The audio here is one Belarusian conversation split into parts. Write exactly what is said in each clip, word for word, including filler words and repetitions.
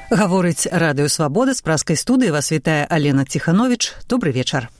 Гаворыць Радыё Свабода, з праскай студыі вас вітае Алена Ціхановіч. Добры вечар.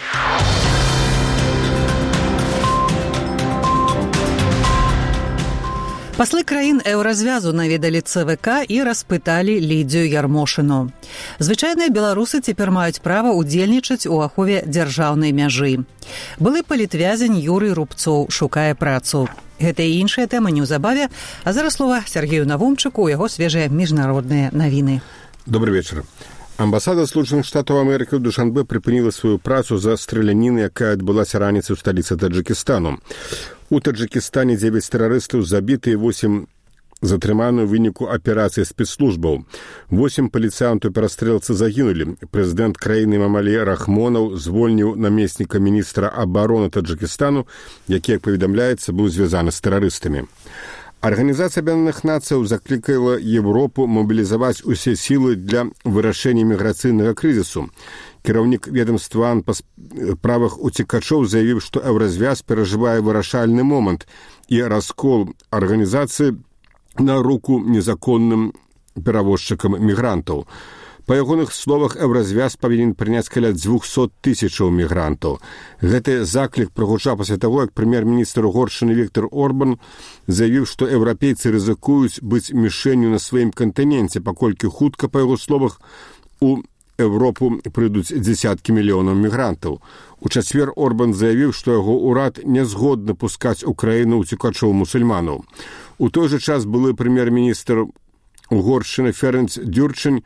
Паслы краін еўразвязу наведалі ЦВК і распыталі Лідзію Ярмошыну. Звычайныя беларусы цяпер маюць права ўдзельнічаць у ахове дзяржаўнай мяжы. Былы палітвязень Юрый Рубцоў шукае працу. Гэта і іншая тэма неўзабаве, а зараз слова Сергею Навумчыку, у яго свежыя міжнародныя навіны. Добрый вечер. Амбасада Злучаных Штатаў Амерыкі ў Душанбе прыпыніла сваю працу за страляніну, якая адбылася раніцай у сталіцы Таджыкістану. У Таджыкістане дзевяць тэрарыстаў забіты і восем затрыманы ў выніку аперацыі спецслужбаў. восем паліцыянтаў перастрэлцы загінулі. Прэзідэнт краіны Мамалі Рахмонаў звольніў намесніка міністра абароны Таджыкістану, які, як паведамляецца, быў звязаны з тэрарыстамі. Арганізацыя Аб'яднаных Нацыяў заклікала Европу мобілізаваць усе сілы для вырашэння міграцыйнага крызісу. Кіраўнік ведомства па правах уцекачоў заявіў, што еўразвяз перажывае вырашальны момант і раскол арганізацыі на руку незаконным перавозчыкам мігрантаў. Па ягоных словах, еўразвяз павінен прыняць каля дзвюсот тысячаў мігрантаў. Гэты заклік прагучаў пасля таго, як прэм'ер-міністр Угоршчыны Віктор Орбан заявіў, што еўрапейцы рызыкуюць быць мішэнню на сваім кантыненце, паколькі хутка, па яго словах, у Европу прыйдуць дзесяткі мільёнаў мігрантаў. У чацвер Орбан заявіў, што яго ўрад не згодны пускаць у краіну уцекачоў-мусульманаў. У той жа час былы прэм'ер-міністр Угоршчыны Ференц Дюрчань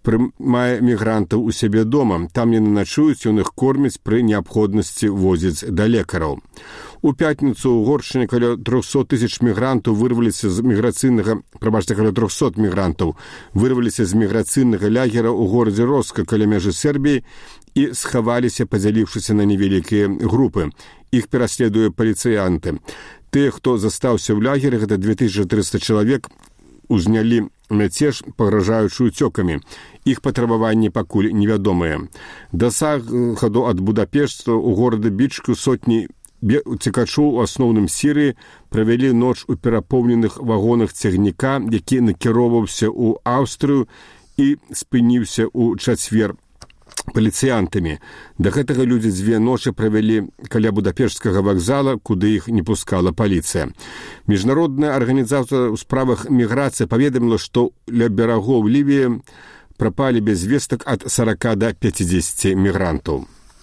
прымае мігрантаў у сябе дома. Там яны начуюць, ён іх корміць, пры неабходнасці возіць да лекараў. У пятніцу ў Угоршчыне каля трохсот тысяч мігрантаў вырваліся з міграцыйнага, прабачце, каля трохсот мігрантаў вырваліся з міграцыйнага лягера ў горадзе Роска каля мяжы Сербіі і схаваліся, падзяліўшыся на невялікія групы. Іх пераследуе паліцыянты. Тыя, хто застаўся ў лягеры, гэта две тысячы трыста чалавек, узнялі мяцеж, пагражаючы уцёкамі. Іх патрабаванні пакуль невядомыя. Да захаду ад Будапешта ў горады Бічку сотні уцекачоў у асноўным Сірыі правялі ноч у перапоўненых вагонах цягніка, які накіроўваўся ў Аўстрыю і спыніўся ў чацвер паліцыянтамі. Да гэтага людзі дзве ночы правялі каля Будапешцкага вакзала, куды іх не пускала паліцыя. Міжнародная арганізацыя ў справах міграцыі паведаміла, што ля берагоў Лівіі прапалі без вестак ад сорока да пяцідзесяці мігрантаў.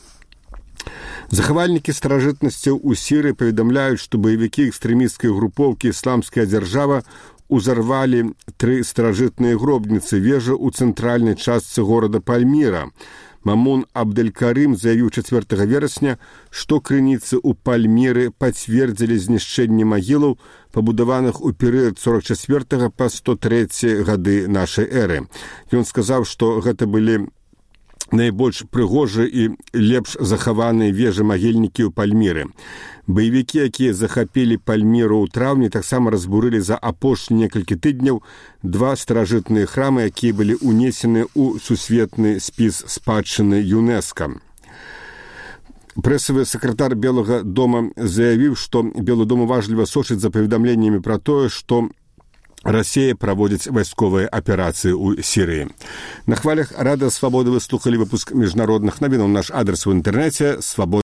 Захавальнікі старажытнасцяў у Сірыі паведамляюць, што баевікі экстрэмісцкай групоўкі «Ісламская дзяржава» узарвалі тры старажытныя гробніцы вежы ў цэнтральнай частцы горада Пальміра. Мамун Абделькарым заявіў чацвёртага верасня, што крыніцы ў Пальміры пацвердзілі знішчэнне магілаў, пабудаваных у перыяд сорок чацвёртага па сто трэці гады нашай эры. Ён сказаў, што гэта былі найбольш прыгожыя і лепш захаваныя вежы-магільнікі ў Пальміры. Баевікі, якія захапілі Пальміру ў траўні, таксама разбурылі за апошнія некалькі тыдняў два старажытныя храмы, якія былі ўнесены ў сусветны спіс спадчыны ЮНЕСКО. Прэсавы сакратар Белага дома заявіў, што Белы дом уважліва сочыць за паведамленнямі пра тое, што Расія праводзіць вайсковыя аперацыі ў Сірыі. На хвалях Радыё Свабода вы слухалі выпуск міжнародных навінаў. Наш адрес у інтэрнэце свабода.